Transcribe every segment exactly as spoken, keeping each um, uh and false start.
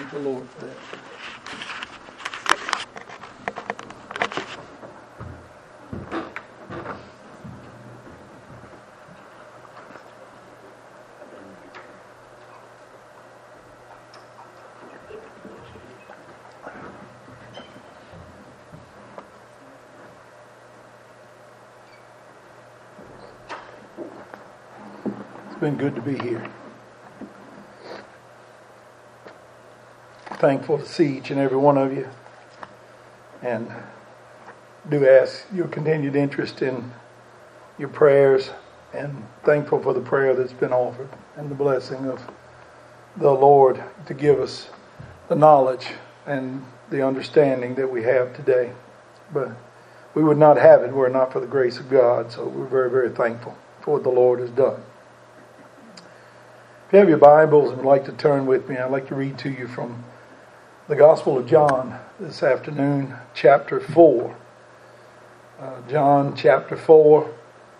thank the Lord for that. It's been good to be here. Thankful to see each and every one of you, and do ask your continued interest in your prayers, and thankful for the prayer that's been offered and the blessing of the Lord to give us the knowledge and the understanding that we have today. But we would not have it were it not for the grace of God, so we're very, very thankful for what the Lord has done. If you have your Bibles and would like to turn with me, I'd like to read to you from the Gospel of John this afternoon, chapter four. Uh, John chapter four.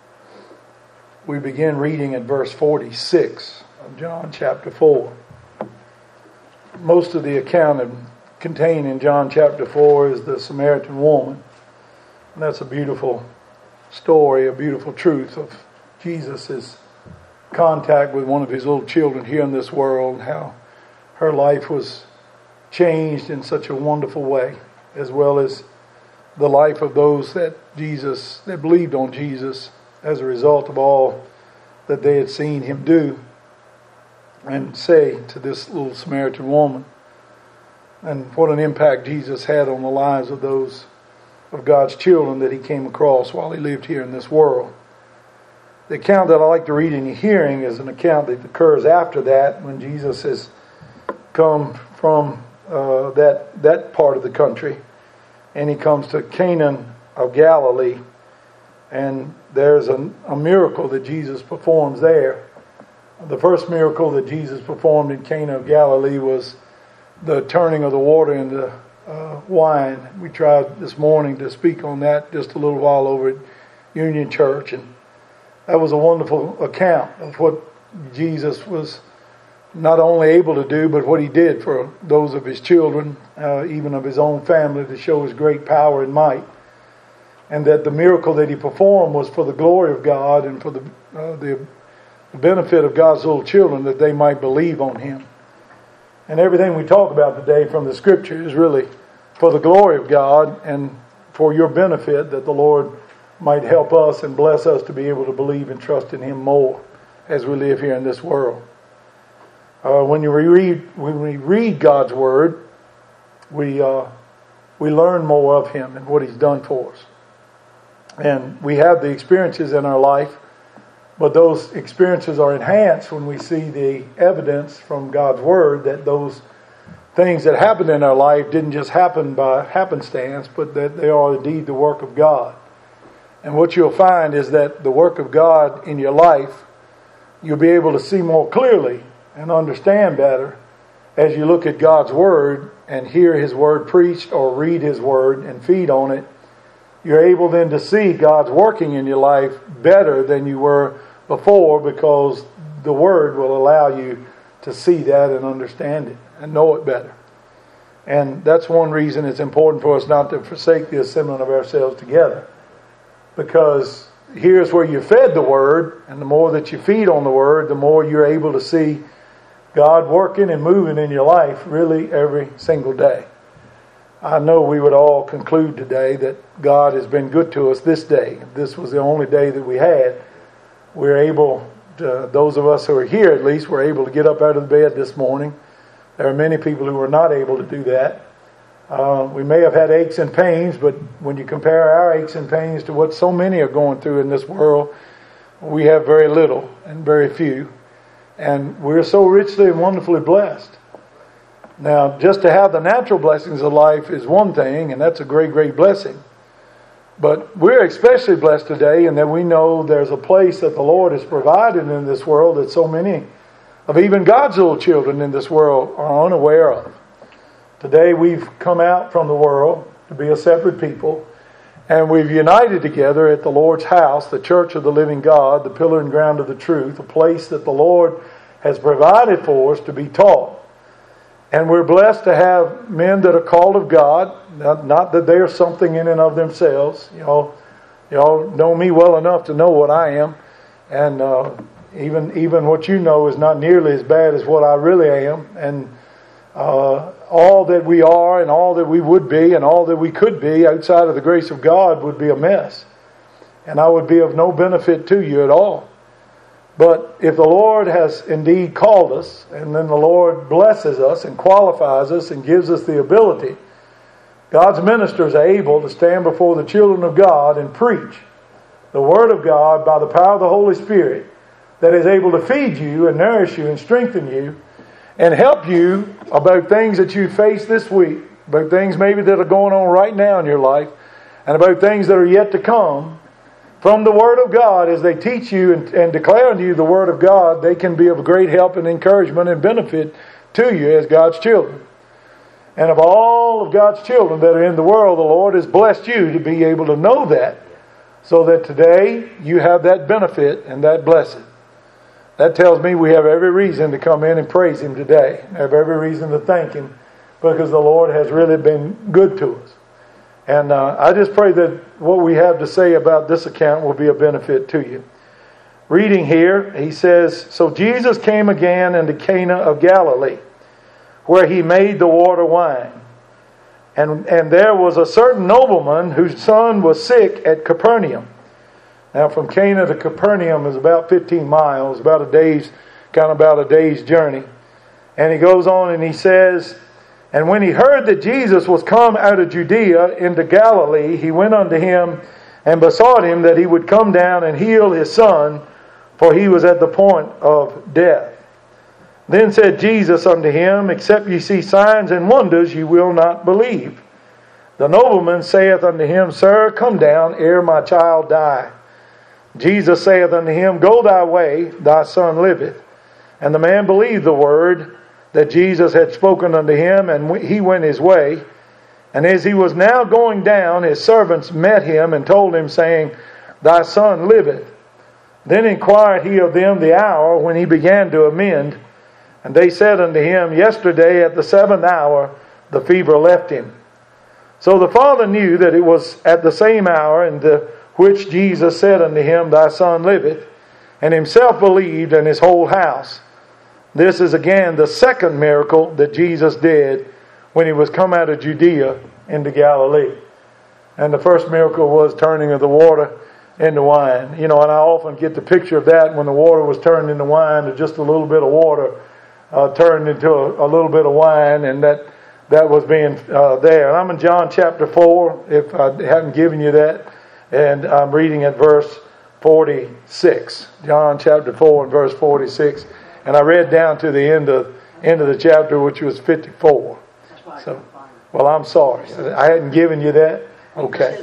We begin reading at verse forty-six of John chapter four. Most of the account of, contained in John chapter four is the Samaritan woman. And that's a beautiful story, a beautiful truth of Jesus' contact with one of his little children here in this world, how her life was changed in such a wonderful way, as well as the life of those that Jesus, that believed on Jesus as a result of all that they had seen him do and say to this little Samaritan woman. And what an impact Jesus had on the lives of those of God's children that he came across while he lived here in this world. The account that I like to read in your hearing is an account that occurs after that, when Jesus has come from uh, that that part of the country, and he comes to Canaan of Galilee, and there's a, a miracle that Jesus performs there. The first miracle that Jesus performed in Cana of Galilee was the turning of the water into uh, wine. We tried this morning to speak on that just a little while over at Union Church, and that was a wonderful account of what Jesus was not only able to do, but what he did for those of his children, uh, even of his own family, to show his great power and might. And that the miracle that he performed was for the glory of God and for the, uh, the benefit of God's little children, that they might believe on him. And everything we talk about today from the Scripture is really for the glory of God and for your benefit, that the Lord might help us and bless us to be able to believe and trust in him more as we live here in this world. Uh, when you read, when we read God's Word, we uh, we learn more of him and what he's done for us. And we have the experiences in our life, but those experiences are enhanced when we see the evidence from God's Word that those things that happened in our life didn't just happen by happenstance, but that they are indeed the work of God. And what you'll find is that the work of God in your life, you'll be able to see more clearly and understand better as you look at God's Word and hear his Word preached or read his Word and feed on it. You're able then to see God's working in your life better than you were before, because the Word will allow you to see that and understand it and know it better. And that's one reason it's important for us not to forsake the assembling of ourselves together. Because here's where you're fed the Word, and the more that you feed on the Word, the more you're able to see God working and moving in your life really every single day. I know we would all conclude today that God has been good to us this day. If this was the only day that we had, we're able to, those of us who are here at least, were able to get up out of the bed this morning. There are many people who were not able to do that. Uh, we may have had aches and pains, but when you compare our aches and pains to what so many are going through in this world, we have very little and very few. And we're so richly and wonderfully blessed. Now, just to have the natural blessings of life is one thing, and that's a great, great blessing. But we're especially blessed today in that we know there's a place that the Lord has provided in this world that so many of even God's little children in this world are unaware of. Today we've come out from the world to be a separate people, and we've united together at the Lord's house, the church of the living God, the pillar and ground of the truth, a place that the Lord has provided for us to be taught. And we're blessed to have men that are called of God. Not, not that they are something in and of themselves. You know, y'all know me well enough to know what I am. And uh, even even what you know is not nearly as bad as what I really am. And uh, all that we are and all that we would be and all that we could be outside of the grace of God would be a mess. And I would be of no benefit to you at all. But if the Lord has indeed called us, and then the Lord blesses us and qualifies us and gives us the ability, God's ministers are able to stand before the children of God and preach the Word of God by the power of the Holy Spirit that is able to feed you and nourish you and strengthen you and help you about things that you face this week, about things maybe that are going on right now in your life, and about things that are yet to come. From the Word of God, as they teach you and, and declare unto you the Word of God, they can be of great help and encouragement and benefit to you as God's children. And of all of God's children that are in the world, the Lord has blessed you to be able to know that, so that today you have that benefit and that blessing. That tells me we have every reason to come in and praise Him today. We have every reason to thank Him, because the Lord has really been good to us. And uh, I just pray that what we have to say about this account will be a benefit to you. Reading here, he says, "So Jesus came again into Cana of Galilee, where He made the water wine. And, and there was a certain nobleman whose son was sick at Capernaum." Now from Cana to Capernaum is about fifteen miles, about a day's, kind of about a day's journey. And he goes on and he says, "And when he heard that Jesus was come out of Judea into Galilee, he went unto him and besought him that he would come down and heal his son, for he was at the point of death. Then said Jesus unto him, Except ye see signs and wonders, ye will not believe. The nobleman saith unto him, Sir, come down ere my child die. Jesus saith unto him, Go thy way, thy son liveth. And the man believed the word that Jesus had spoken unto him, and he went his way. And as he was now going down, his servants met him and told him, saying, Thy son liveth. Then inquired he of them the hour when he began to amend. And they said unto him, Yesterday at the seventh hour the fever left him. So the father knew that it was at the same hour in the which Jesus said unto him, Thy son liveth, and himself believed, and his whole house. This is again the second miracle that Jesus did when He was come out of Judea into Galilee. And the first miracle was turning of the water into wine. You know, and I often get the picture of that when the water was turned into wine, to just a little bit of water uh, turned into a, a little bit of wine, and that that was being uh, there. And I'm in John chapter four, if I hadn't given you that, and I'm reading at verse forty-six. John chapter four and verse forty-six. And I read down to the end of end of the chapter, which was fifty-four. So, well, I'm sorry. I hadn't given you that? Okay.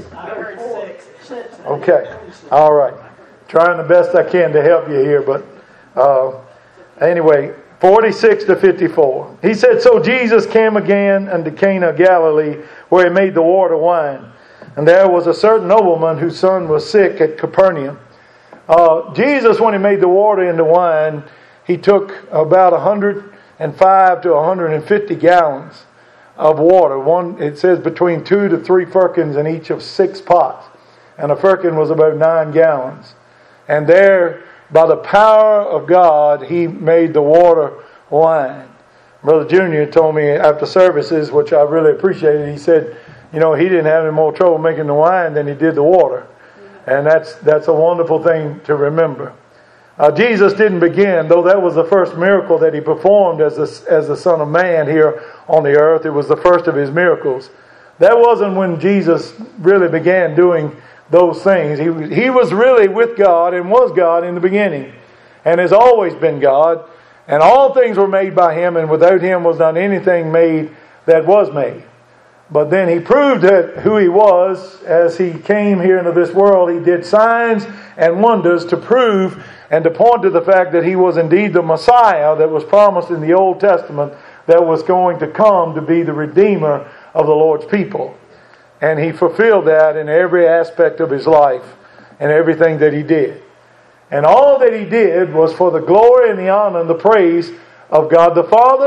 Okay. All right. Trying the best I can to help you here, but uh, anyway, forty-six to fifty-four. He said, So Jesus came again unto Cana of Galilee, where He made the water wine. And there was a certain nobleman whose son was sick at Capernaum. Uh, Jesus, when He made the water into wine, He took about one hundred five to one hundred fifty gallons of water. One, it says between two to three firkins in each of six pots. And a firkin was about nine gallons. And there, by the power of God, He made the water wine. Brother Junior told me after services, which I really appreciated, he said, you know, he didn't have any more trouble making the wine than he did the water. And that's that's a wonderful thing to remember. Uh, Jesus didn't begin, though that was the first miracle that He performed as the, as the Son of Man here on the earth. It was the first of His miracles. That wasn't when Jesus really began doing those things. He, he was really with God and was God in the beginning, and has always been God. And all things were made by Him, and without Him was not anything made that was made. But then He proved that who He was as He came here into this world. He did signs and wonders to prove and to point to the fact that He was indeed the Messiah that was promised in the Old Testament, that was going to come to be the Redeemer of the Lord's people. And He fulfilled that in every aspect of His life and everything that He did. And all that He did was for the glory and the honor and the praise of God the Father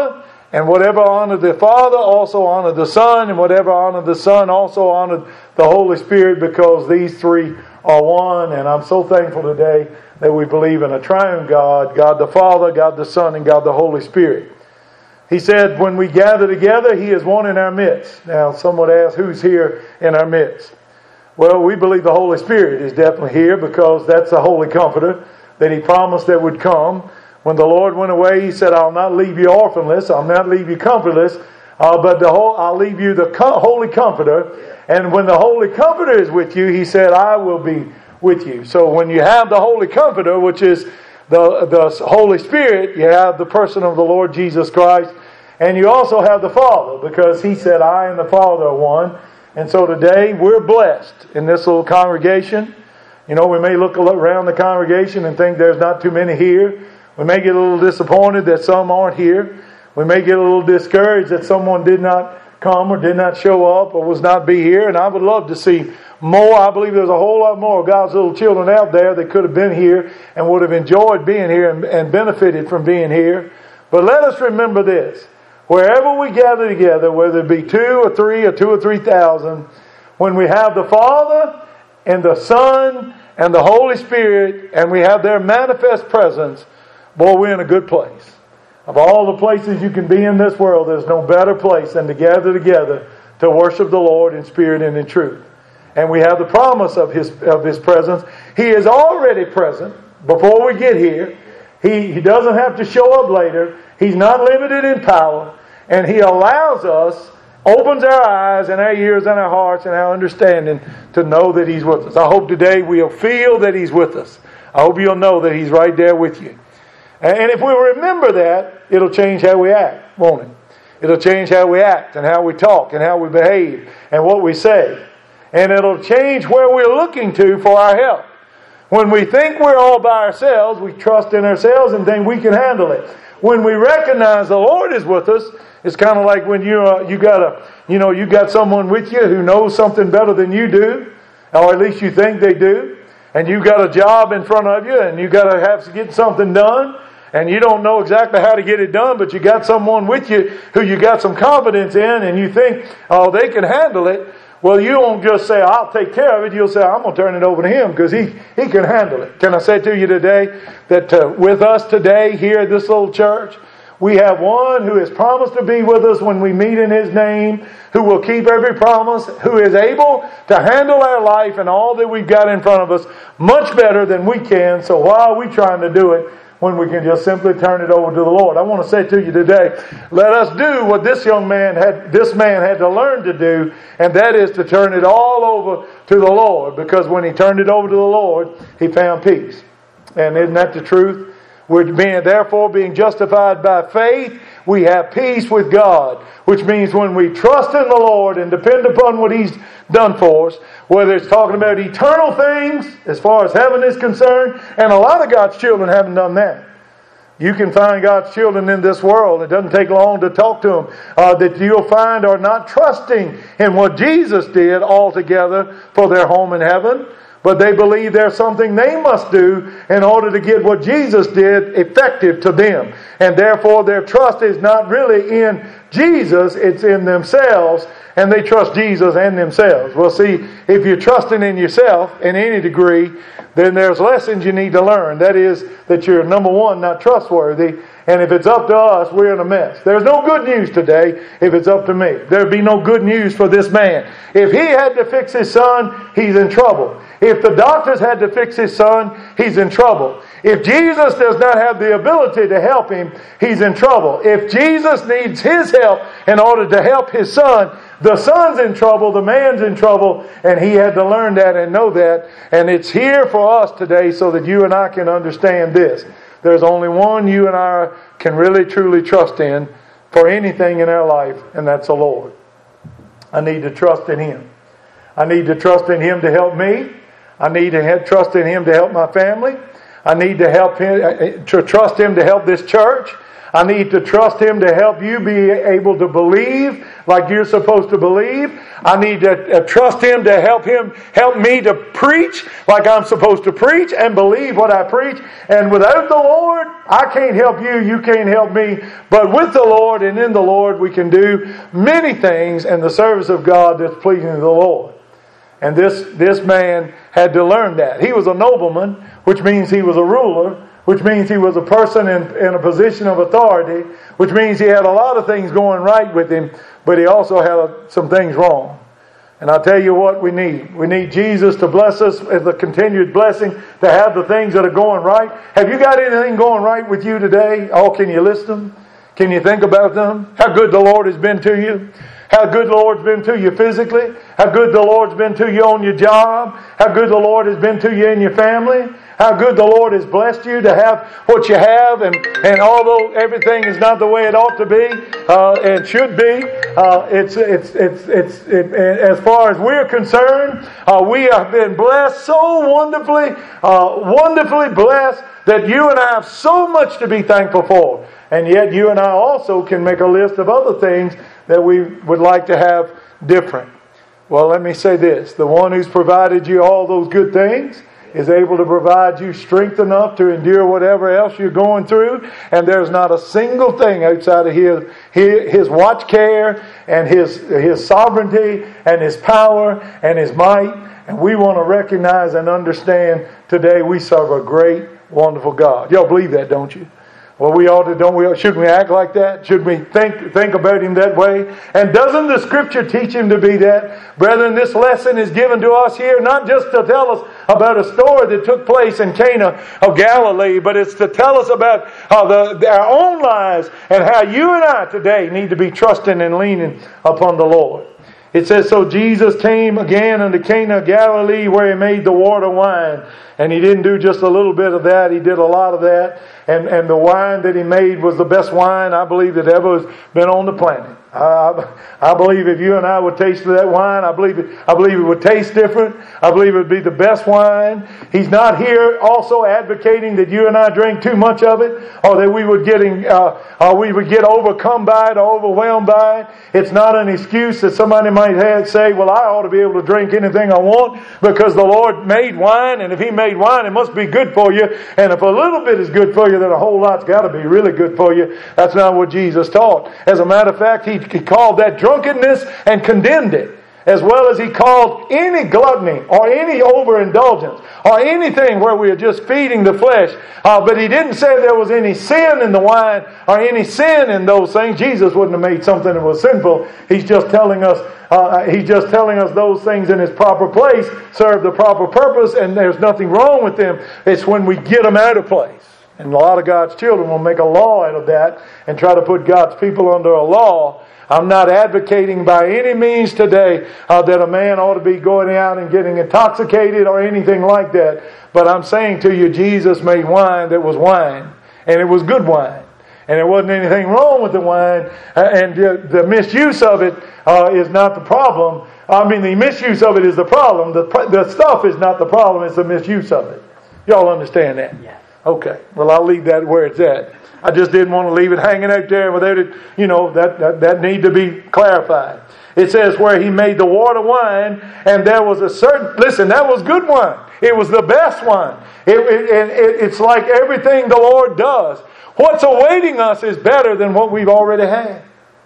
And whatever honored the Father also honored the Son, and whatever honored the Son also honored the Holy Spirit, because these three are one. And I'm so thankful today that we believe in a triune God, God the Father, God the Son, and God the Holy Spirit. He said, when we gather together, He is one in our midst. Now, some would ask, who's here in our midst? Well, we believe the Holy Spirit is definitely here, because that's the Holy Comforter that He promised that would come. When the Lord went away, He said, I'll not leave you orphanless, I'll not leave you comfortless, uh, but the whole, I'll leave you the co- Holy Comforter. And when the Holy Comforter is with you, He said, I will be with you. So when you have the Holy Comforter, which is the, the Holy Spirit, you have the person of the Lord Jesus Christ, and you also have the Father, because He said, I and the Father are one. And so today, we're blessed in this little congregation. You know, we may look around the congregation and think there's not too many here. We may get a little disappointed that some aren't here. We may get a little discouraged that someone did not come or did not show up or was not be here. And I would love to see more. I believe there's a whole lot more of God's little children out there that could have been here and would have enjoyed being here and, and benefited from being here. But let us remember this. Wherever we gather together, whether it be two or three or two or three thousand, when we have the Father and the Son and the Holy Spirit and we have their manifest presence, boy, we're in a good place. Of all the places you can be in this world, there's no better place than to gather together to worship the Lord in spirit and in truth. And we have the promise of His of His presence. He is already present before we get here. He, he doesn't have to show up later. He's not limited in power. And He allows us, opens our eyes and our ears and our hearts and our understanding to know that He's with us. I hope today we'll feel that He's with us. I hope you'll know that He's right there with you. And if we remember that, it'll change how we act, won't it? It'll change how we act and how we talk and how we behave and what we say. And it'll change where we're looking to for our help. When we think we're all by ourselves, we trust in ourselves and think we can handle it. When we recognize the Lord is with us, it's kind of like when you uh, you got a you know you got someone with you who knows something better than you do, or at least you think they do, and you've got a job in front of you, and you got to have to get something done. And you don't know exactly how to get it done, but you got someone with you who you got some confidence in, and you think, oh, they can handle it. Well, you won't just say, I'll take care of it. You'll say, I'm going to turn it over to him because he, he can handle it. Can I say to you today that uh, with us today here at this little church, we have one who has promised to be with us when we meet in His name, who will keep every promise, who is able to handle our life and all that we've got in front of us much better than we can. So why are we trying to do it when we can just simply turn it over to the Lord? I want to say to you today, let us do what this young man had, this man had to learn to do, and that is to turn it all over to the Lord, because when he turned it over to the Lord, he found peace. And isn't that the truth? We're being, therefore, being justified by faith, we have peace with God, which means when we trust in the Lord and depend upon what He's done for us, whether it's talking about eternal things as far as heaven is concerned, and a lot of God's children haven't done that. You can find God's children in this world. It doesn't take long to talk to them. Uh, that you'll find are not trusting in what Jesus did altogether for their home in heaven. But they believe there's something they must do in order to get what Jesus did effective to them. And therefore their trust is not really in Jesus, it's in themselves. And they trust Jesus and themselves. Well, see, if you're trusting in yourself in any degree, then there's lessons you need to learn. That is, that you're, number one, not trustworthy. And if it's up to us, we're in a mess. There's no good news today if it's up to me. There'd be no good news for this man. If he had to fix his son, he's in trouble. If the doctors had to fix his son, he's in trouble. If Jesus does not have the ability to help him, he's in trouble. If Jesus needs his help in order to help his son, the son's in trouble, the man's in trouble, and he had to learn that and know that. And it's here for us today so that you and I can understand this. There's only one you and I can really truly trust in for anything in our life, and that's the Lord. I need to trust in Him. I need to trust in Him to help me. I need to have trust in Him to help my family. I need to help Him, to trust Him to help this church. I need to trust Him to help you be able to believe like you're supposed to believe. I need to uh, trust Him to help Him help me to preach like I'm supposed to preach and believe what I preach. And without the Lord, I can't help you, you can't help me. But with the Lord and in the Lord, we can do many things in the service of God that's pleasing to the Lord. And this, this man had to learn that. He was a nobleman, which means he was a ruler, which means he was a person in, in a position of authority, which means he had a lot of things going right with him, but he also had a, some things wrong. And I'll tell you what we need. We need Jesus to bless us as a continued blessing, to have the things that are going right. Have you got anything going right with you today? Oh, can you list them? Can you think about them? How good the Lord has been to you? How good the Lord's been to you physically? How good the Lord's been to you on your job? How good the Lord has been to you in your family? How good the Lord has blessed you to have what you have, and, and although everything is not the way it ought to be, uh, and should be, uh, it's it's it's it's it, as far as we're concerned, uh, we have been blessed so wonderfully, uh, wonderfully blessed that you and I have so much to be thankful for, and yet you and I also can make a list of other things that we would like to have different. Well, let me say this: the one who's provided you all those good things is able to provide you strength enough to endure whatever else you're going through. And there's not a single thing outside of His, His, his watch care and His, His sovereignty and His power and His might. And we want to recognize and understand today we serve a great, wonderful God. Y'all believe that, don't you? Well, we ought to, don't we? Shouldn't we act like that? Should we think think about Him that way? And doesn't the Scripture teach Him to be that? Brethren, this lesson is given to us here not just to tell us about a story that took place in Cana of Galilee, but it's to tell us about how the, our own lives and how you and I today need to be trusting and leaning upon the Lord. It says, so Jesus came again unto Cana of Galilee, where He made the water wine. And He didn't do just a little bit of that. He did a lot of that. And, and the wine that He made was the best wine, I believe, that ever has been on the planet. I, I believe if you and I would taste that wine, I believe it, I believe it would taste different. I believe it would be the best wine. He's not here also advocating that you and I drink too much of it, or that we would getting, uh, or we would get overcome by it or overwhelmed by it. It's not an excuse that somebody might have, say, well, I ought to be able to drink anything I want because the Lord made wine, and if He made wine, it must be good for you. And if a little bit is good for you, then a whole lot's got to be really good for you. That's not what Jesus taught. As a matter of fact, He He called that drunkenness and condemned it, as well as He called any gluttony or any overindulgence or anything where we are just feeding the flesh. Uh, but He didn't say there was any sin in the wine or any sin in those things. Jesus wouldn't have made something that was sinful. He's just telling us uh, He's just telling us those things in its proper place serve the proper purpose, and there's nothing wrong with them. It's when we get them out of place. And a lot of God's children will make a law out of that and try to put God's people under a law. I'm not advocating by any means today uh, that a man ought to be going out and getting intoxicated or anything like that. But I'm saying to you, Jesus made wine that was wine. And it was good wine. And there wasn't anything wrong with the wine. Uh, and the, the misuse of it uh, is not the problem. I mean, the misuse of it is the problem. The, the stuff is not the problem. It's the misuse of it. Y'all understand that? Yeah. Okay. Well, I'll leave that where it's at. I just didn't want to leave it hanging out there without it, you know, that, that, that need to be clarified. It says where He made the water wine, and there was a certain, listen, that was good wine. It was the best wine. It, it, it, it's like everything the Lord does. What's awaiting us is better than what we've already had.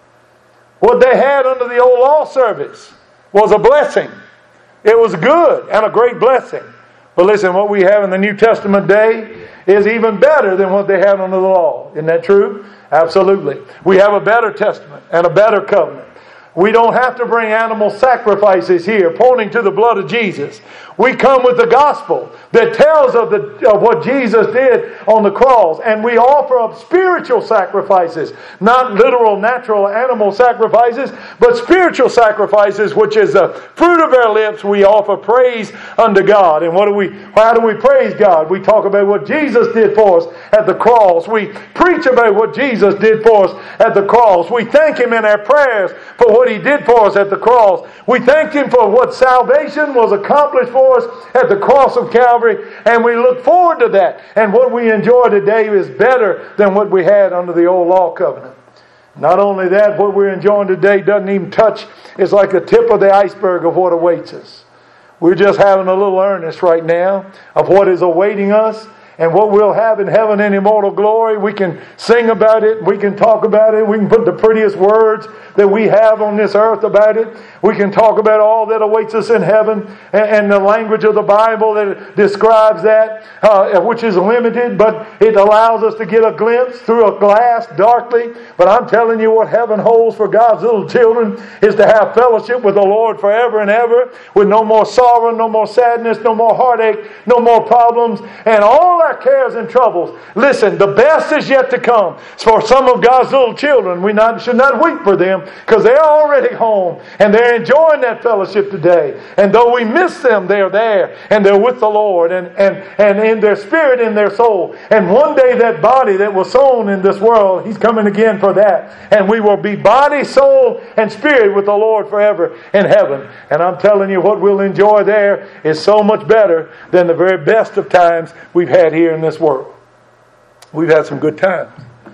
What they had under the old law service was a blessing. It was good and a great blessing. But listen, what we have in the New Testament day is even better than what they had under the law. Isn't that true? Absolutely. We have a better testament and a better covenant. We don't have to bring animal sacrifices here, pointing to the blood of Jesus. We come with the gospel that tells of, the, of what Jesus did on the cross. And we offer up spiritual sacrifices. Not literal, natural animal sacrifices, but spiritual sacrifices, which is the fruit of our lips. We offer praise unto God. And what do we? How do we praise God? We talk about what Jesus did for us at the cross. We preach about what Jesus did for us at the cross. We thank Him in our prayers for what He did for us at the cross. We thank Him for what salvation was accomplished for for us at the cross of Calvary, and we look forward to that. And what we enjoy today is better than what we had under the old law covenant. Not only that, what we're enjoying today doesn't even touch, it's like the tip of the iceberg of what awaits us. We're just having a little earnest right now of what is awaiting us and what we'll have in heaven in immortal glory. We can sing about it. We can talk about it. We can put the prettiest words that we have on this earth about it. We can talk about all that awaits us in heaven and, and the language of the Bible that describes that, uh, which is limited, but it allows us to get a glimpse through a glass darkly. But I'm telling you, what heaven holds for God's little children is to have fellowship with the Lord forever and ever, with no more sorrow, no more sadness, no more heartache, no more problems, and all our cares and troubles. Listen, the best is yet to come. For some of God's little children, we not, should not weep for them, because they're already home and they're enjoying that fellowship today. And though we miss them, they're there and they're with the Lord, and, and, and in their spirit, in their soul. And one day that body that was sown in this world, He's coming again for that. And we will be body, soul, and spirit with the Lord forever in heaven. And I'm telling you, what we'll enjoy there is so much better than the very best of times we've had here in this world. We've had some good times.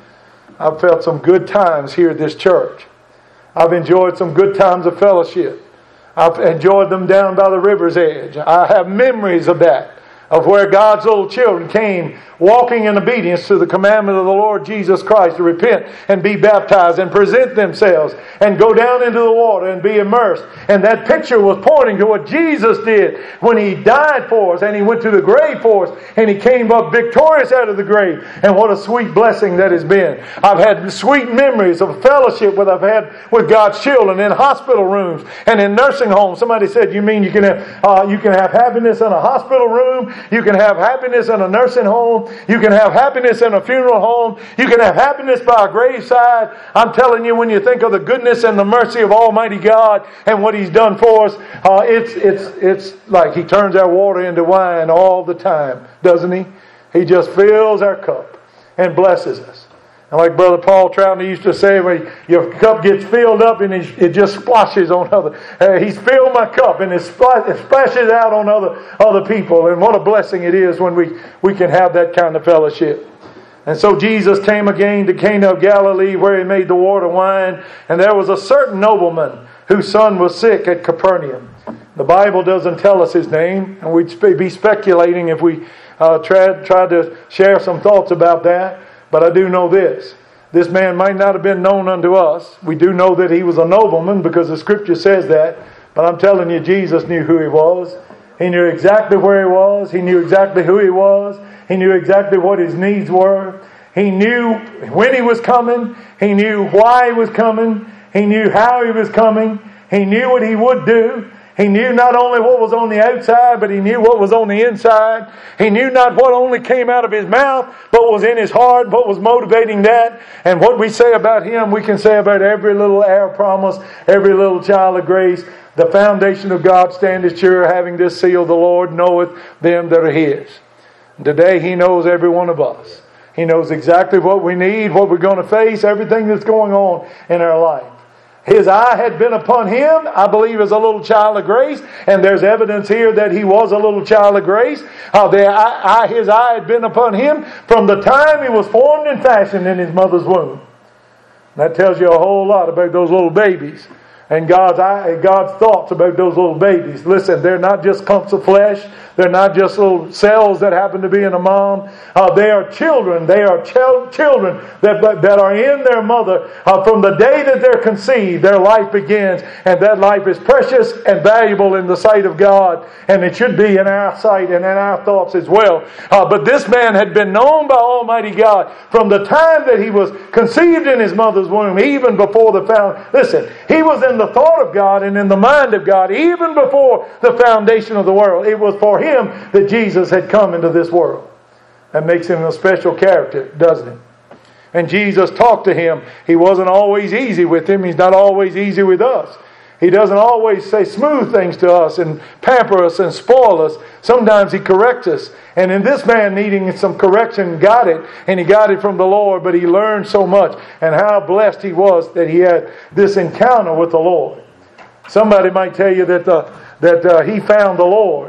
I've felt some good times here at this church. I've enjoyed some good times of fellowship. I've enjoyed them down by the river's edge. I have memories of that, of where God's little children came walking in obedience to the commandment of the Lord Jesus Christ to repent and be baptized and present themselves and go down into the water and be immersed. And that picture was pointing to what Jesus did when He died for us and He went to the grave for us and He came up victorious out of the grave. And what a sweet blessing that has been. I've had sweet memories of fellowship that I've had with God's children in hospital rooms and in nursing homes. Somebody said, you mean you can have, uh, you can have happiness in a hospital room? You can have happiness in a nursing home? You can have happiness in a funeral home. You can have happiness by a graveside. I'm telling you, when you think of the goodness and the mercy of Almighty God and what He's done for us, uh, it's it's it's like He turns our water into wine all the time, doesn't He? He just fills our cup and blesses us. And like Brother Paul Troughton used to say, when your cup gets filled up and it just splashes on other. Uh, he's filled my cup and it, spl- it splashes out on other other people. And what a blessing it is when we, we can have that kind of fellowship. And so Jesus came again to Cana of Galilee, where He made the water wine. And there was a certain nobleman whose son was sick at Capernaum. The Bible doesn't tell us his name, and we'd be speculating if we uh, tried, tried to share some thoughts about that. But I do know this. This man might not have been known unto us. We do know that he was a nobleman because the Scripture says that. But I'm telling you, Jesus knew who he was. He knew exactly where he was. He knew exactly who he was. He knew exactly what his needs were. He knew when he was coming. He knew why he was coming. He knew how he was coming. He knew what he would do. He knew not only what was on the outside, but He knew what was on the inside. He knew not what only came out of His mouth, but what was in His heart, what was motivating that. And what we say about Him, we can say about every little heir promise, every little child of grace. The foundation of God standeth sure, having this seal, the Lord knoweth them that are His. And today He knows every one of us. He knows exactly what we need, what we're going to face, everything that's going on in our life. His eye had been upon him, I believe, as a little child of grace. And there's evidence here that he was a little child of grace. Uh, the eye, his eye had been upon him from the time he was formed and fashioned in his mother's womb. That tells you a whole lot about those little babies. And God's eye, God's thoughts about those little babies. Listen, they're not just clumps of flesh. They're not just little cells that happen to be in a mom. Uh, they are children. They are ch- children that, that are in their mother. Uh, from the day that they're conceived, their life begins. And that life is precious and valuable in the sight of God. And it should be in our sight and in our thoughts as well. Uh, but this man had been known by Almighty God from the time that he was conceived in his mother's womb, even before the found. Listen, he was in the thought of God and in the mind of God even before the foundation of the world. It was for him that Jesus had come into this world. That makes him a special character, doesn't it? And Jesus talked to him. He wasn't always easy with him. He's not always easy with us. He doesn't always say smooth things to us and pamper us and spoil us. Sometimes He corrects us. And in this man needing some correction, got it. And he got it from the Lord. But he learned so much. And how blessed he was that he had this encounter with the Lord. Somebody might tell you that the, that uh, he found the Lord.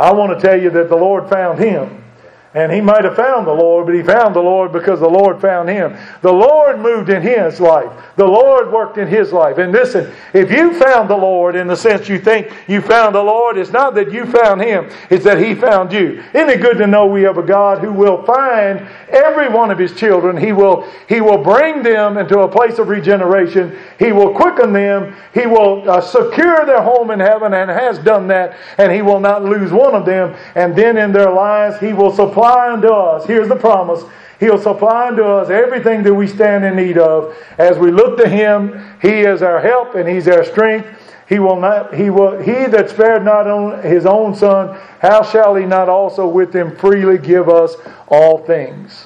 I want to tell you that the Lord found him. And he might have found the Lord, but he found the Lord because the Lord found him. The Lord moved in his life. The Lord worked in his life. And listen, if you found the Lord in the sense you think you found the Lord, it's not that you found him, it's that he found you. Isn't it good to know we have a God who will find every one of his children? He will, he will bring them into a place of regeneration. He will quicken them. He will uh, secure their home in heaven, and has done that. And he will not lose one of them. And then in their lives, he will supply unto us. Here's the promise. He'll supply unto us everything that we stand in need of. As we look to him, he is our help and he's our strength. He will not, he will, he that spared not on his own son, how shall he not also with him freely give us all things?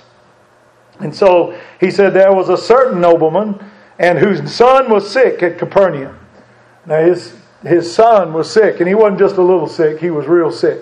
And so he said there was a certain nobleman, and whose son was sick at Capernaum. Now his, his son was sick, and he wasn't just a little sick, he was real sick.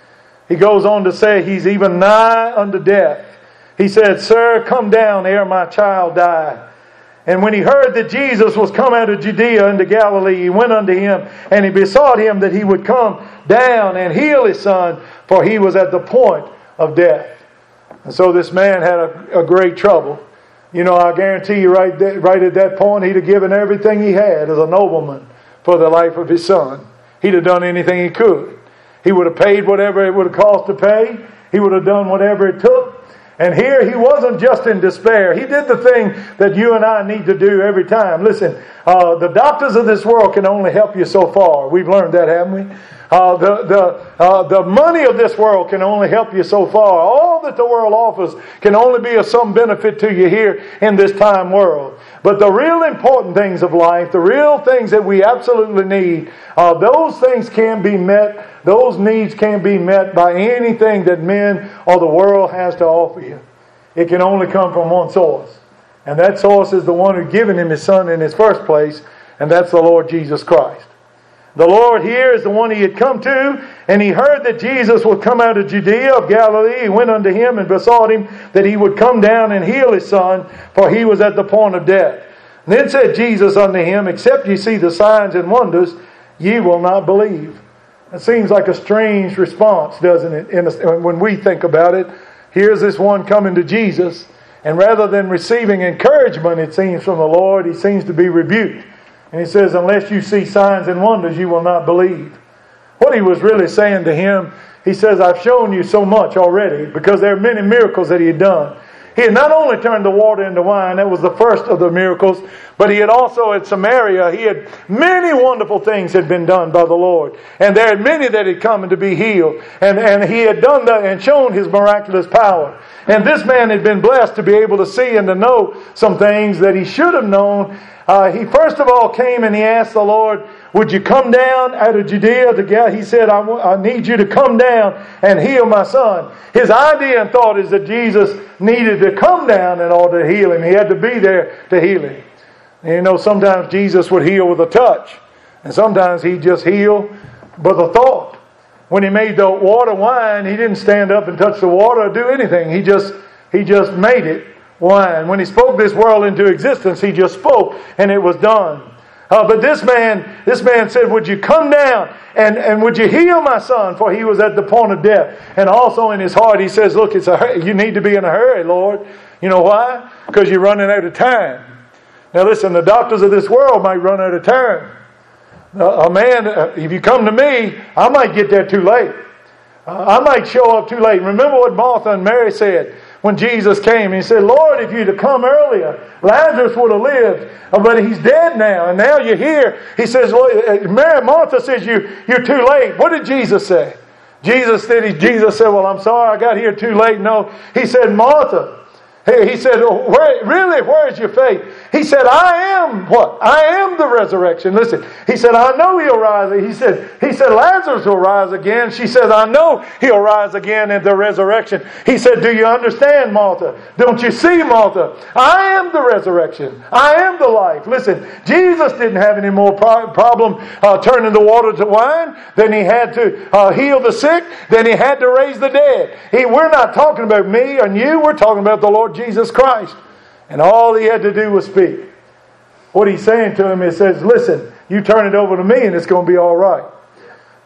He goes on to say he's even nigh unto death. He said, Sir, come down ere my child die. And when he heard that Jesus was come out of Judea into Galilee, he went unto him, and he besought him that he would come down and heal his son, for he was at the point of death. And so this man had a, a great trouble. You know, I guarantee you right, there, right at that point, he'd have given everything he had as a nobleman for the life of his son. He'd have done anything he could. He would have paid whatever it would have cost to pay. He would have done whatever it took. And here he wasn't just in despair. He did the thing that you and I need to do every time. Listen, uh, the doctors of this world can only help you so far. We've learned that, haven't we? Uh, the the uh, the money of this world can only help you so far. All that the world offers can only be of some benefit to you here in this time world. But the real important things of life, the real things that we absolutely need, uh, those things can be met. Those needs can't be met by anything that men or the world has to offer you. It can only come from one source. And that source is the one who given him his son in his first place, and that's the Lord Jesus Christ. The Lord here is the one he had come to, and he heard that Jesus would come out of Judea of Galilee. He went unto him and besought him that he would come down and heal his son, for he was at the point of death. And then said Jesus unto him, Except ye see the signs and wonders, ye will not believe. It seems like a strange response, doesn't it? In a, when we think about it, here's this one coming to Jesus, and rather than receiving encouragement, it seems, from the Lord, he seems to be rebuked. And he says, unless you see signs and wonders, you will not believe. What he was really saying to him, he says, I've shown you so much already, because there are many miracles that he had done. He had not only turned the water into wine, that was the first of the miracles, but he had also at Samaria, he had many wonderful things had been done by the Lord. And there had many that had come to be healed. And, and he had done that and shown his miraculous power. And this man had been blessed to be able to see and to know some things that he should have known. Uh, he first of all came and he asked the Lord, would you come down out of Judea to Galilee? He said, I, w- I need you to come down and heal my son. His idea and thought is that Jesus needed to come down in order to heal him. He had to be there to heal him. And you know, sometimes Jesus would heal with a touch. And sometimes he'd just heal with a thought. When he made the water wine, he didn't stand up and touch the water or do anything. He just, he just made it wine. When he spoke this world into existence, he just spoke and it was done. Uh, but this man, this man said, would you come down and, and would you heal my son? For he was at the point of death. And also in his heart, he says, look, it's a, you need to be in a hurry, Lord. You know why? Because you're running out of time. Now listen, the doctors of this world might run out of time. Uh, a man, uh, if you come to me, I might get there too late. Uh, I might show up too late. Remember what Martha and Mary said when Jesus came. He said, Lord, if you'd have come earlier, Lazarus would have lived. Uh, but he's dead now, and now you're here. He says, Lord, Mary, Martha says, you, you're too late. What did Jesus say? Jesus said, Jesus said, well, I'm sorry, I got here too late. No, he said, Martha. He said, where, really, where is your faith? He said, I am what? I am the resurrection. Listen, he said, I know he'll rise. He said, he said, Lazarus will rise again. She said, I know he'll rise again in the resurrection. He said, do you understand, Martha? Don't you see, Martha? I am the resurrection. I am the life. Listen, Jesus didn't have any more pro- problem uh, turning the water to wine than he had to uh, heal the sick, than he had to raise the dead. He, we're not talking about me and you. We're talking about the Lord Jesus Christ. And all he had to do was speak. What he's saying to him is, says, listen, you turn it over to me and it's going to be all right.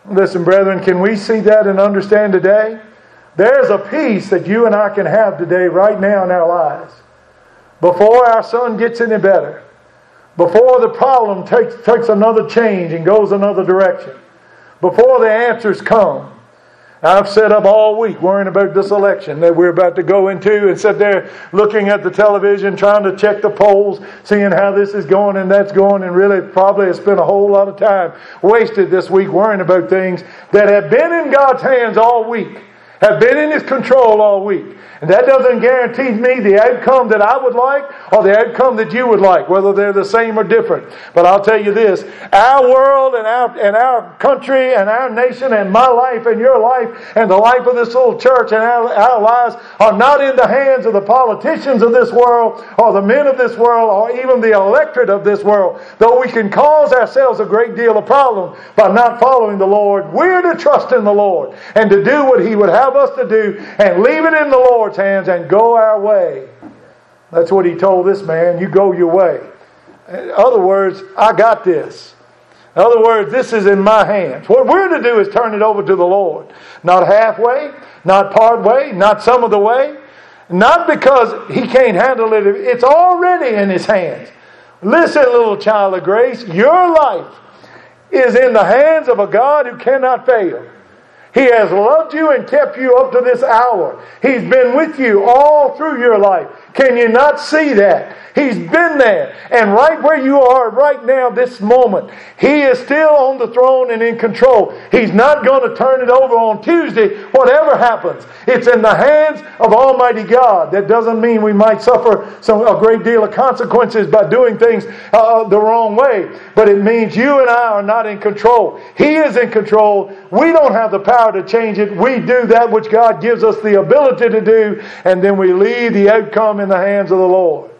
Listen, brethren, can we see that and understand today? There's a peace that you and I can have today, right now in our lives. Before our son gets any better. Before the problem takes, takes another change and goes another direction. Before the answers come. I've sat up all week worrying about this election that we're about to go into and sit there looking at the television, trying to check the polls, seeing how this is going and that's going, and really probably have spent a whole lot of time wasted this week worrying about things that have been in God's hands all week, have been in His control all week. And that doesn't guarantee me the outcome that I would like or the outcome that you would like, whether they're the same or different. But I'll tell you this, our world and our, and our country and our nation and my life and your life and the life of this little church and our, our lives are not in the hands of the politicians of this world or the men of this world or even the electorate of this world. Though we can cause ourselves a great deal of problem by not following the Lord, we're to trust in the Lord and to do what He would have us to do and leave it in the Lord hands and go our way. That's what He told this man. You go your way. In other words, I got this. In other words, this is in my hands. What we're to do is turn it over to the Lord. Not halfway, not part way, not some of the way. Not because He can't handle it. It's already in His hands. Listen, little child of grace, your life is in the hands of a God who cannot fail. He has loved you and kept you up to this hour. He's been with you all through your life. Can you not see that? He's been there. And right where you are right now, this moment, He is still on the throne and in control. He's not going to turn it over on Tuesday, whatever happens. It's in the hands of Almighty God. That doesn't mean we might suffer some a great deal of consequences by doing things uh, the wrong way. But it means you and I are not in control. He is in control. We don't have the power to change it. We do that which God gives us the ability to do, and then we leave the outcome in the hands of the Lord.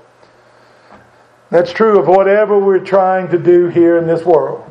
That's true of whatever we're trying to do here in this world.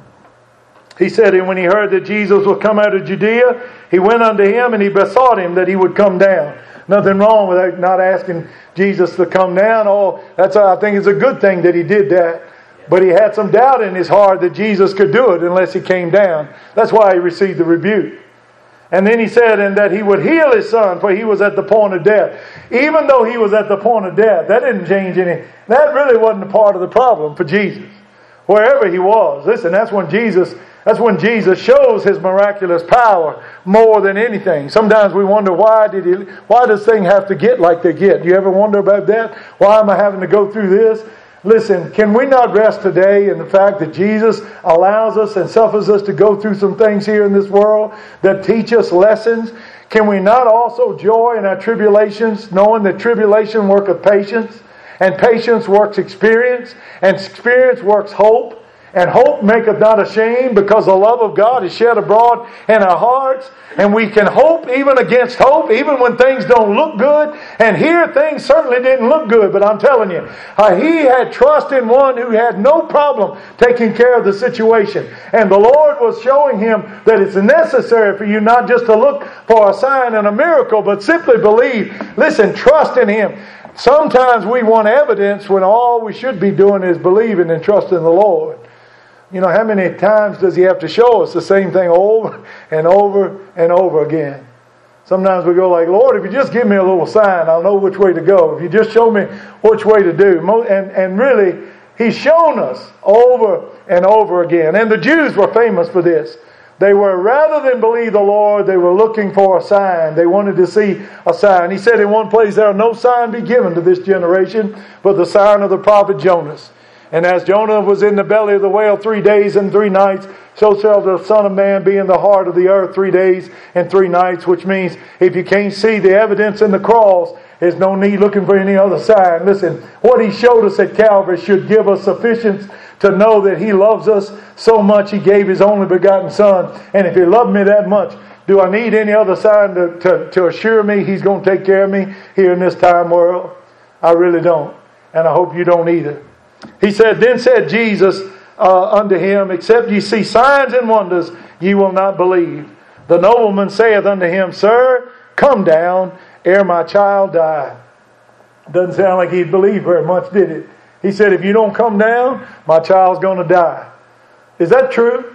He said, and when He heard that Jesus would come out of Judea, He went unto Him and He besought Him that He would come down. Nothing wrong with not asking Jesus to come down. Oh, that's I think it's a good thing that He did that. But he had some doubt in his heart that Jesus could do it unless He came down. That's why He received the rebuke. And then He said, and that He would heal His son, for he was at the point of death. Even though he was at the point of death, that didn't change any. That really wasn't a part of the problem for Jesus. Wherever He was. Listen, that's when Jesus, that's when Jesus shows His miraculous power more than anything. Sometimes we wonder, why did he, why does thing have to get like they get? Do you ever wonder about that? Why am I having to go through this? Listen, can we not rest today in the fact that Jesus allows us and suffers us to go through some things here in this world that teach us lessons? Can we not also joy in our tribulations, knowing that tribulation worketh patience, and patience works experience, and experience works hope, and hope maketh not ashamed, because the love of God is shed abroad in our hearts, and we can hope even against hope, even when things don't look good. And here things certainly didn't look good, but I'm telling you, uh, he had trust in one who had no problem taking care of the situation. And the Lord was showing him that it's necessary for you not just to look for a sign and a miracle, but simply believe. Listen, trust in Him. Sometimes we want evidence when all we should be doing is believing and trusting the Lord. You know, how many times does He have to show us the same thing over and over and over again? Sometimes we go like, Lord, if you just give me a little sign, I'll know which way to go. If you just show me which way to do. And, and really, He's shown us over and over again. And the Jews were famous for this. They were, rather than believe the Lord, they were looking for a sign. They wanted to see a sign. He said in one place, there will no sign be given to this generation but the sign of the prophet Jonas. And as Jonah was in the belly of the whale three days and three nights, so shall the Son of Man be in the heart of the earth three days and three nights. Which means, if you can't see the evidence in the cross, there's no need looking for any other sign. Listen, what He showed us at Calvary should give us sufficient to know that He loves us so much He gave His only begotten Son. And if He loved me that much, do I need any other sign to, to, to assure me He's going to take care of me here in this time world? I really don't. And I hope you don't either. He said, then said Jesus uh, unto him, except ye see signs and wonders, ye will not believe. The nobleman saith unto him, Sir, come down, ere my child die. Doesn't sound like he believed very much, did it? He said, if you don't come down, my child's going to die. Is that true?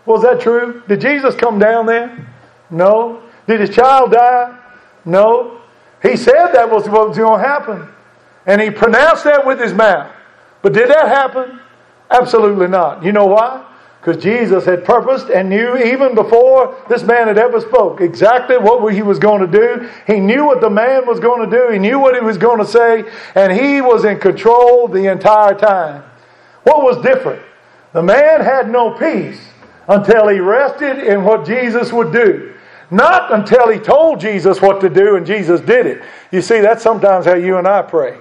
Was that true? Did Jesus come down there? No. Did his child die? No. He said that was what was going to happen. And he pronounced that with his mouth. But did that happen? Absolutely not. You know why? Because Jesus had purposed and knew even before this man had ever spoke exactly what he was going to do. He knew what the man was going to do. He knew what he was going to say. And he was in control the entire time. What was different? The man had no peace until he rested in what Jesus would do. Not until he told Jesus what to do and Jesus did it. You see, that's sometimes how you and I pray.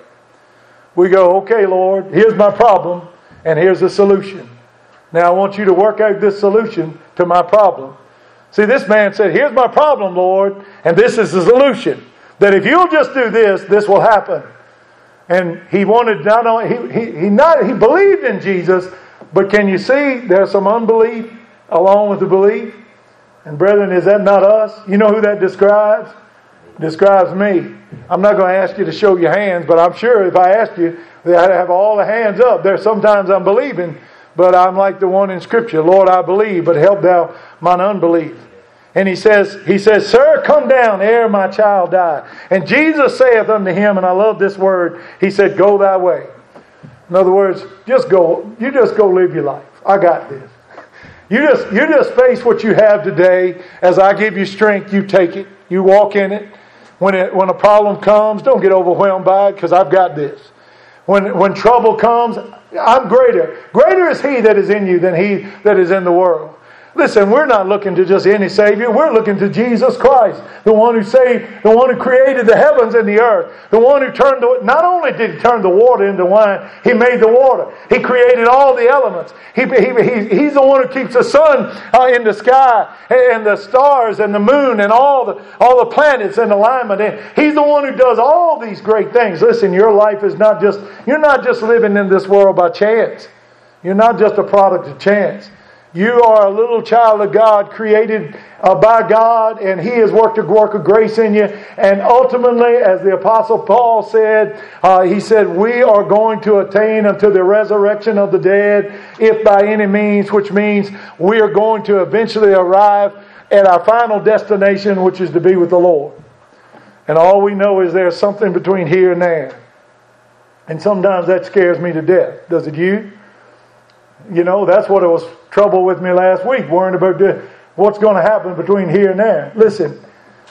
We go, okay, Lord, here's my problem and here's the solution. Now I want you to work out this solution to my problem. See, this man said, here's my problem, Lord, and this is the solution. That if you'll just do this, this will happen. And he wanted not only, he, he, he, not, he believed in Jesus, but can you see there's some unbelief along with the belief? And brethren, is that not us? You know who that describes? It describes me. I'm not going to ask you to show your hands, but I'm sure if I asked you, I'd have all the hands up. There's sometimes I'm believing, but I'm like the one in Scripture. Lord, I believe, but help thou mine unbelief. And he says, he says, Sir, come down ere my child die. And Jesus saith unto him, and I love this word, he said, Go thy way. In other words, just go. You just go live your life. I got this. You just, you just face what you have today. As I give you strength, you take it. You walk in it. When it, when a problem comes, don't get overwhelmed by it, because I've got this. When, when trouble comes, I'm greater. Greater is He that is in you than he that is in the world. Listen, we're not looking to just any Savior. We're looking to Jesus Christ, the one who saved, the one who created the heavens and the earth, the one who turned the, not only did He turn the water into wine, He made the water. He created all the elements. He, he, he, he's the one who keeps the sun uh, in the sky and the stars and the moon and all the, all the planets in alignment. And He's the one who does all these great things. Listen, your life is not just, you're not just living in this world by chance. You're not just a product of chance. You are a little child of God, created uh, by God, and He has worked a work of grace in you. And ultimately, as the Apostle Paul said, uh, he said, we are going to attain unto the resurrection of the dead, if by any means, which means we are going to eventually arrive at our final destination, which is to be with the Lord. And all we know is there's something between here and there. And sometimes that scares me to death. Does it you? You know, that's what it was trouble with me last week, worrying about the, what's going to happen between here and there. Listen,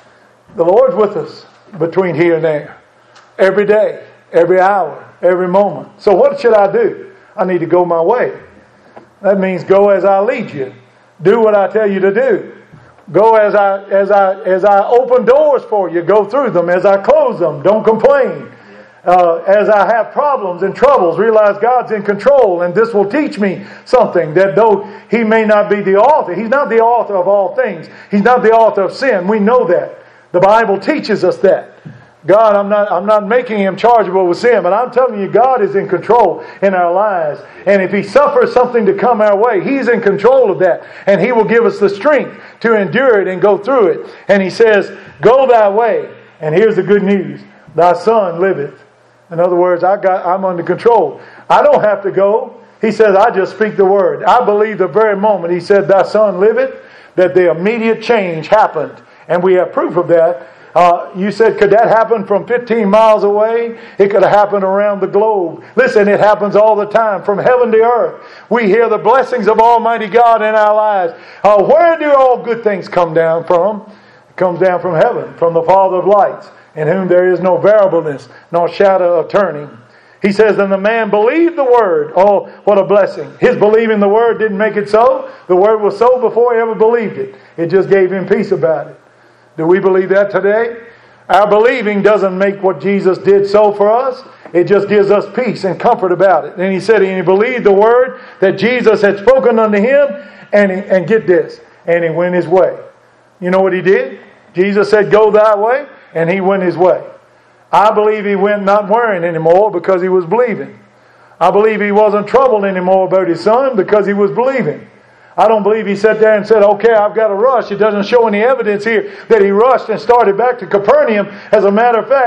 the Lord's with us between here and there. Every day, every hour, every moment. So what should I do? I need to go my way. That means go as I lead you. Do what I tell you to do. Go as I as I as I open doors for you. Go through them. As I close them, don't complain. Uh, as I have problems and troubles, realize God's in control, and this will teach me something, that though He may not be the author, He's not the author of all things. He's not the author of sin. We know that. The Bible teaches us that. God, I'm not I'm not making Him chargeable with sin, but I'm telling you, God is in control in our lives. And if He suffers something to come our way, He's in control of that. And He will give us the strength to endure it and go through it. And He says, go thy way. And here's the good news. Thy son liveth. In other words, I got, I'm under control. I don't have to go. He says, I just speak the word. I believe the very moment He said, thy son liveth, that the immediate change happened. And we have proof of that. Uh, you said, could that happen from fifteen miles away? It could have happened around the globe. Listen, it happens all the time, from heaven to earth. We hear the blessings of Almighty God in our lives. Uh, where do all good things come down from? It comes down from heaven, from the Father of lights, in whom there is no variableness, nor shadow of turning. He says, and the man believed the word. Oh, what a blessing. His believing the word didn't make it so. The word was so before he ever believed it. It just gave him peace about it. Do we believe that today? Our believing doesn't make what Jesus did so for us. It just gives us peace and comfort about it. And he said, and he believed the word that Jesus had spoken unto him, and, he, and get this, and he went his way. You know what he did? Jesus said, go thy way. And he went his way. I believe he went not worrying anymore because he was believing. I believe he wasn't troubled anymore about his son because he was believing. I don't believe he sat there and said, okay, I've got to rush. It doesn't show any evidence here that he rushed and started back to Capernaum. As a matter of fact,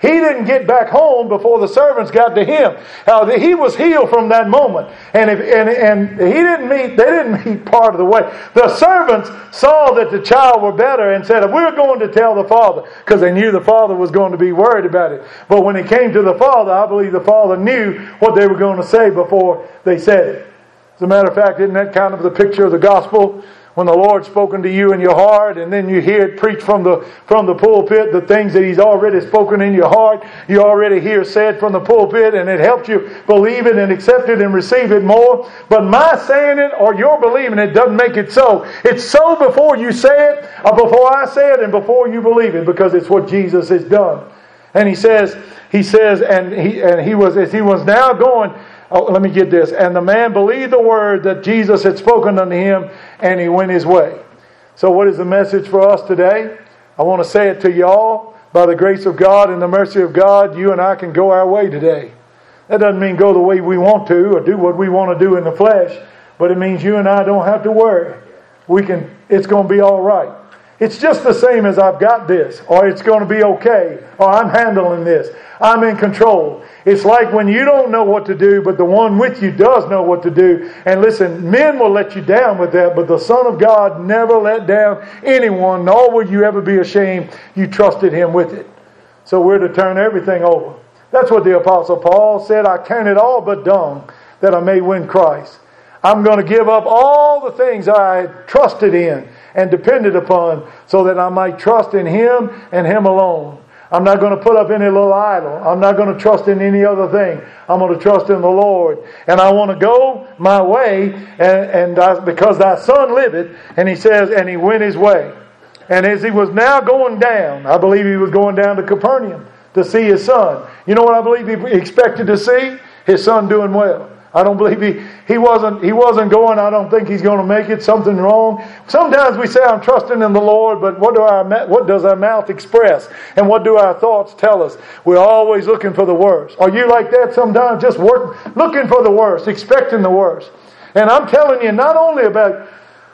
He didn't get back home before the servants got to him. Uh, he was healed from that moment. And, if, and, and he didn't meet, they didn't meet part of the way. The servants saw that the child were better and said, we're going to tell the father, because they knew the father was going to be worried about it. But when it came to the father, I believe the father knew what they were going to say before they said it. As a matter of fact, isn't that kind of the picture of the gospel? When the Lord's spoken to you in your heart, and then you hear it preached from the from the pulpit, the things that He's already spoken in your heart, you already hear said from the pulpit, and it helps you believe it and accept it and receive it more. But my saying it or your believing it doesn't make it so. It's so before you say it, or before I say it, and before you believe it, because it's what Jesus has done. And He says, He says, and He and He was as He was now going. Oh, let me get this. And the man believed the word that Jesus had spoken unto him, and he went his way. So what is the message for us today? I want to say it to y'all. By the grace of God and the mercy of God, you and I can go our way today. That doesn't mean go the way we want to or do what we want to do in the flesh, but it means you and I don't have to worry. We can. It's going to be all right. It's just the same as I've got this, or it's going to be okay, or I'm handling this. I'm in control. It's like when you don't know what to do, but the one with you does know what to do. And listen, men will let you down with that, but the Son of God never let down anyone, nor will you ever be ashamed you trusted Him with it. So we're to turn everything over. That's what the Apostle Paul said, I count it all but dung, that I may win Christ. I'm going to give up all the things I trusted in and depended upon, so that I might trust in Him and Him alone. I'm not going to put up any little idol. I'm not going to trust in any other thing. I'm going to trust in the Lord. And I want to go my way, and, and I, because thy Son liveth, and he says, and he went his way. And as he was now going down, I believe he was going down to Capernaum to see his son. You know what I believe he expected to see? His son doing well. I don't believe he, he wasn't he wasn't going, I don't think he's going to make it, something wrong. Sometimes we say, I'm trusting in the Lord, but what do our what does our mouth express? And what do our thoughts tell us? We're always looking for the worst. Are you like that sometimes? Just work, looking for the worst, expecting the worst. And I'm telling you, not only about,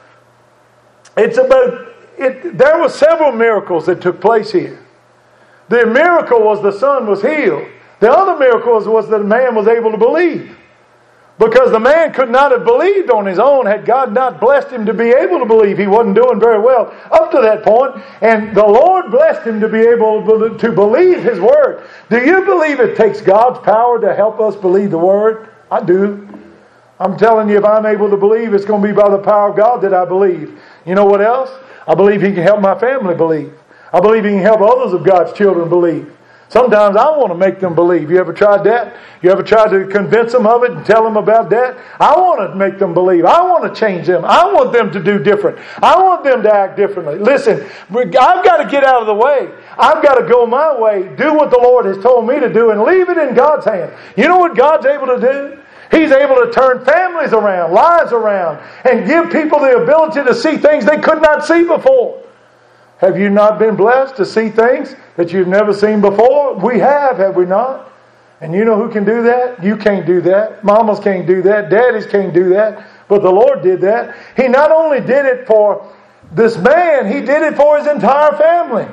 it's about, it. there were several miracles that took place here. The miracle was the son was healed. The other miracle was, was that the man was able to believe. Because the man could not have believed on his own had God not blessed him to be able to believe. He wasn't doing very well up to that point. And the Lord blessed him to be able to believe His Word. Do you believe it takes God's power to help us believe the Word? I do. I'm telling you, if I'm able to believe, it's going to be by the power of God that I believe. You know what else? I believe He can help my family believe. I believe He can help others of God's children believe. Sometimes I want to make them believe. You ever tried that? You ever tried to convince them of it and tell them about that? I want to make them believe. I want to change them. I want them to do different. I want them to act differently. Listen, I've got to get out of the way. I've got to go my way, do what the Lord has told me to do, and leave it in God's hand. You know what God's able to do? He's able to turn families around, lives around, and give people the ability to see things they could not see before. Have you not been blessed to see things that you've never seen before? We have, have we not? And you know who can do that? You can't do that. Mamas can't do that. Daddies can't do that. But the Lord did that. He not only did it for this man, He did it for his entire family.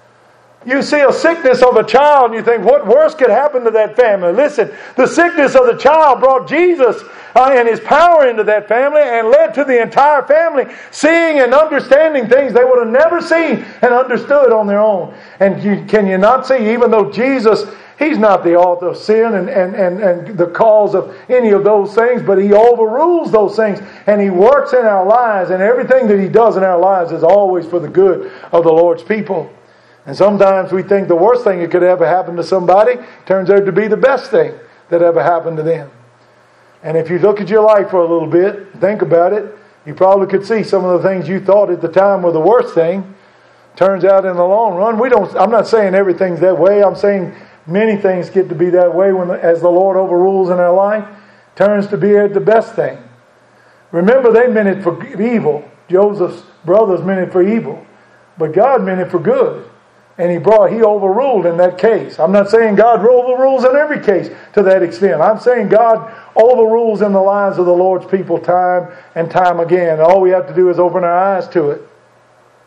You see a sickness of a child and you think, what worse could happen to that family? Listen, the sickness of the child brought Jesus uh, and His power into that family and led to the entire family seeing and understanding things they would have never seen and understood on their own. And you, can you not see, even though Jesus, He's not the author of sin and, and, and, and the cause of any of those things, but He overrules those things and He works in our lives, and everything that He does in our lives is always for the good of the Lord's people. And sometimes we think the worst thing that could ever happen to somebody turns out to be the best thing that ever happened to them. And if you look at your life for a little bit, think about it, you probably could see some of the things you thought at the time were the worst thing. Turns out in the long run, we don't. I'm not saying everything's that way. I'm saying many things get to be that way when, as the Lord overrules in our life, turns to be the best thing. Remember, they meant it for evil. Joseph's brothers meant it for evil. But God meant it for good. And he brought, he overruled in that case. I'm not saying God overrules in every case to that extent. I'm saying God overrules in the lives of the Lord's people time and time again. All we have to do is open our eyes to it.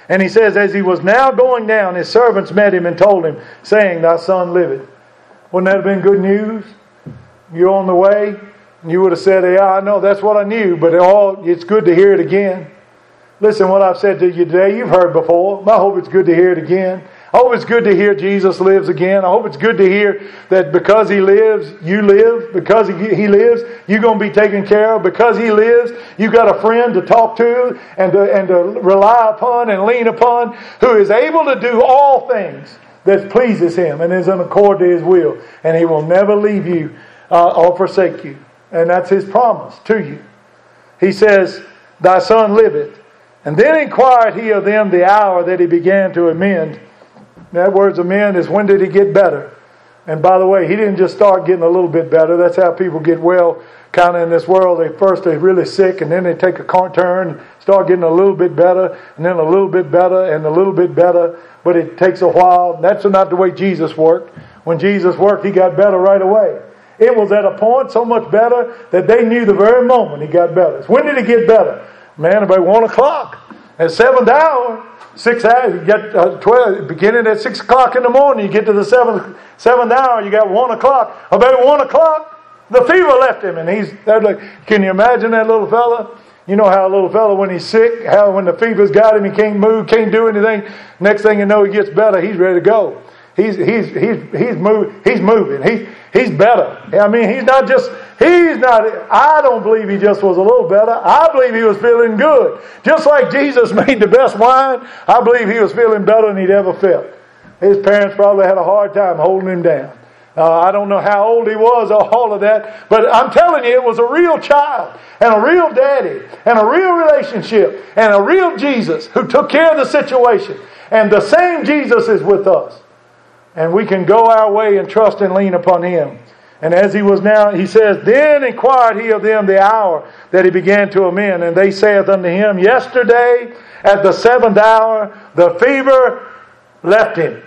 And he says, as he was now going down, his servants met him and told him, saying, thy son liveth. Wouldn't that have been good news? You're on the way, and you would have said, yeah, I know, that's what I knew, but all, it's good to hear it again. Listen, what I've said to you today, you've heard before. I hope it's good to hear it again. I hope it's good to hear Jesus lives again. I hope it's good to hear that because He lives, you live. Because He, he lives, you're going to be taken care of. Because He lives, you got a friend to talk to and to, and to rely upon and lean upon, who is able to do all things that pleases Him and is in accord to His will. And He will never leave you uh, or forsake you. And that's His promise to you. He says, thy son liveth. And then inquired He of them the hour that He began to amend. That word's amend is when did He get better? And by the way, He didn't just start getting a little bit better. That's how people get well kind of in this world. They first they're really sick, and then they take a turn, start getting a little bit better, and then a little bit better, and a little bit better. But it takes a while. That's not the way Jesus worked. When Jesus worked, He got better right away. It was at a point so much better that they knew the very moment He got better. When did He get better? Man, about one o'clock. At seventh hour, six hours, you get uh, twelve, beginning at six o'clock in the morning, you get to the seventh seventh hour, you got one o'clock. About one o'clock, the fever left him, and he's they're like, can you imagine that little fella? You know how a little fella when he's sick, how when the fever's got him, he can't move, can't do anything. Next thing you know, he gets better. He's ready to go. He's he's he's he's move, he's moving. He's he's better. I mean, he's not just. He's not, I don't believe he just was a little better. I believe he was feeling good. Just like Jesus made the best wine, I believe he was feeling better than he'd ever felt. His parents probably had a hard time holding him down. Uh, I don't know how old he was or all of that, but I'm telling you, it was a real child and a real daddy and a real relationship and a real Jesus who took care of the situation. And the same Jesus is with us. And we can go our way and trust and lean upon Him. And as he was now, he says, then inquired he of them the hour that he began to amend. And they saith unto him, yesterday at the seventh hour, the fever left him.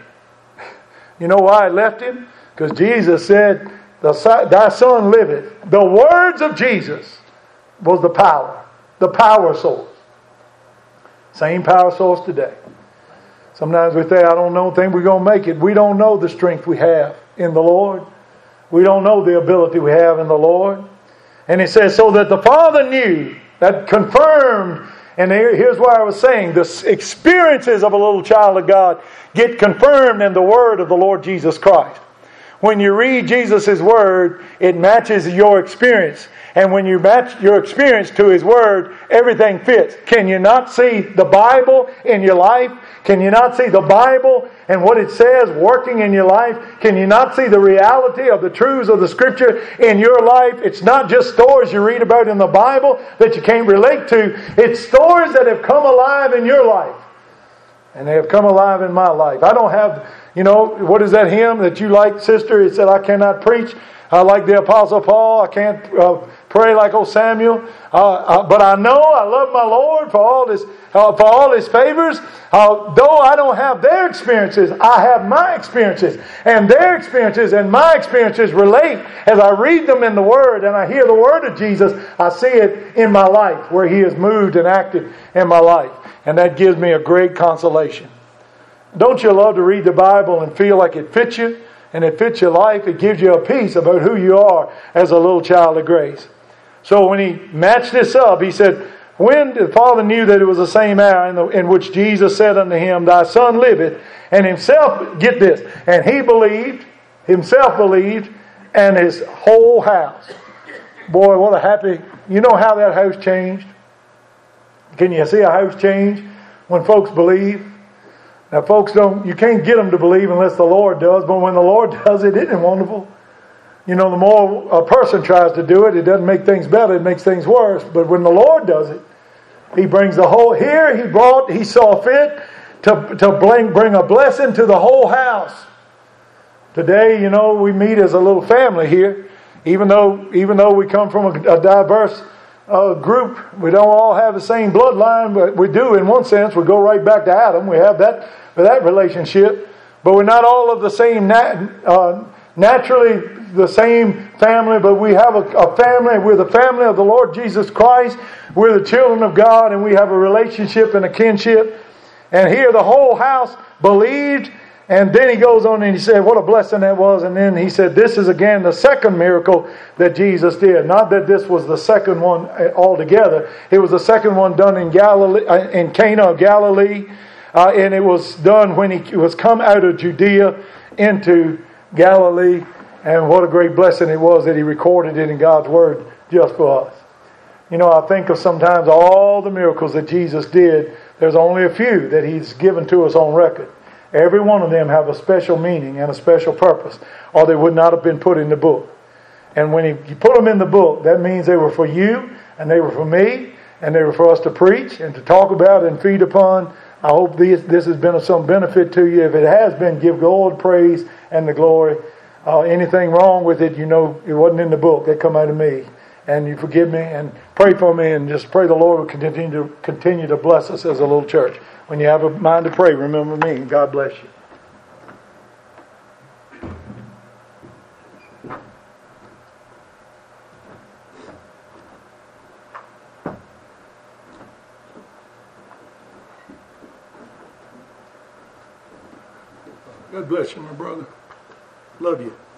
You know why it left him? Because Jesus said, thy son liveth. The words of Jesus was the power. The power source. Same power source today. Sometimes we say, I don't know, think we're going to make it. We don't know the strength we have in the Lord. We don't know the ability we have in the Lord. And it says, so that the Father knew, that confirmed, and here's why I was saying, the experiences of a little child of God get confirmed in the Word of the Lord Jesus Christ. When you read Jesus' Word, it matches your experience. And when you match your experience to His Word, everything fits. Can you not see the Bible in your life? Can you not see the Bible and what it says working in your life? Can you not see the reality of the truths of the Scripture in your life? It's not just stories you read about in the Bible that you can't relate to. It's stories that have come alive in your life. And they have come alive in my life. I don't have, you know, what is that hymn that you like, sister? It said, I cannot preach. I like the Apostle Paul. I can't uh, pray like old Samuel. Uh, uh, but I know I love my Lord for all His, uh, for all His favors. Uh, though I don't have their experiences, I have my experiences. And their experiences and my experiences relate. As I read them in the Word and I hear the Word of Jesus, I see it in my life where He has moved and acted in my life. And that gives me a great consolation. Don't you love to read the Bible and feel like it fits you? And it fits your life. It gives you a peace about who you are as a little child of grace. So when he matched this up, he said, when the Father knew that it was the same hour in, the, in which Jesus said unto him, thy son liveth, and himself, get this, and he believed, himself believed, and his whole house. Boy, what a happy, you know how that house changed? Can you see a house change when folks believe? Now, folks don't, you can't get them to believe unless the Lord does, but when the Lord does it, isn't it wonderful? You know, the more a person tries to do it, it doesn't make things better, it makes things worse. But when the Lord does it, He brings the whole, here He brought, He saw fit to, to bring, bring a blessing to the whole house. Today, you know, we meet as a little family here, even though, even though we come from a, a diverse uh, group. We don't all have the same bloodline, but we do in one sense. We go right back to Adam. We have that, that relationship. But we're not all of the same, nat, uh, naturally the same family, but we have a, a family. We're the family of the Lord Jesus Christ. We're the children of God, and we have a relationship and a kinship. And here the whole house believed. And then he goes on and he said, what a blessing that was. And then he said, this is again the second miracle that Jesus did. Not that this was the second one altogether. It was the second one done in Galilee, in Cana of Galilee. Uh, and it was done when he was come out of Judea into Galilee. And what a great blessing it was that he recorded it in God's Word just for us. You know, I think of sometimes all the miracles that Jesus did. There's only a few that He's given to us on record. Every one of them have a special meaning and a special purpose, or they would not have been put in the book. And when he, you put them in the book, that means they were for you, and they were for me, and they were for us to preach and to talk about and feed upon. I hope this, this has been of some benefit to you. If it has been, give God praise and the glory. Uh, anything wrong with it, you know, it wasn't in the book. It come out of me. And you forgive me and pray for me, and just pray the Lord will continue to continue to bless us as a little church. When you have a mind to pray, remember me. God bless you. God bless you, my brother. Love you.